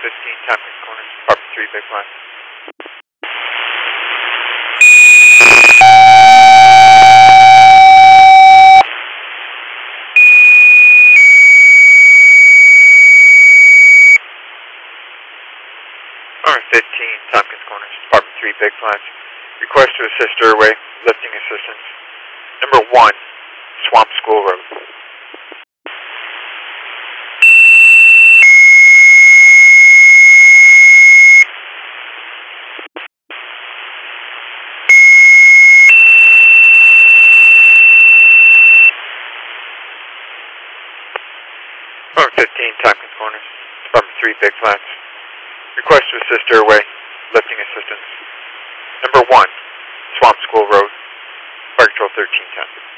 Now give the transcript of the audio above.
15, Tompkins Corners, Department 3, Big Flat. R15, Tompkins Corners, Department 3, Big Flats. Request to assist airway, lifting assistance. Number 1, Swamp School Road. R15, Tompkins Corners, Department 3, Big Flats. Request to assist airway, lifting assistance. Number 1, Swamp School Road, Fire Control 1310.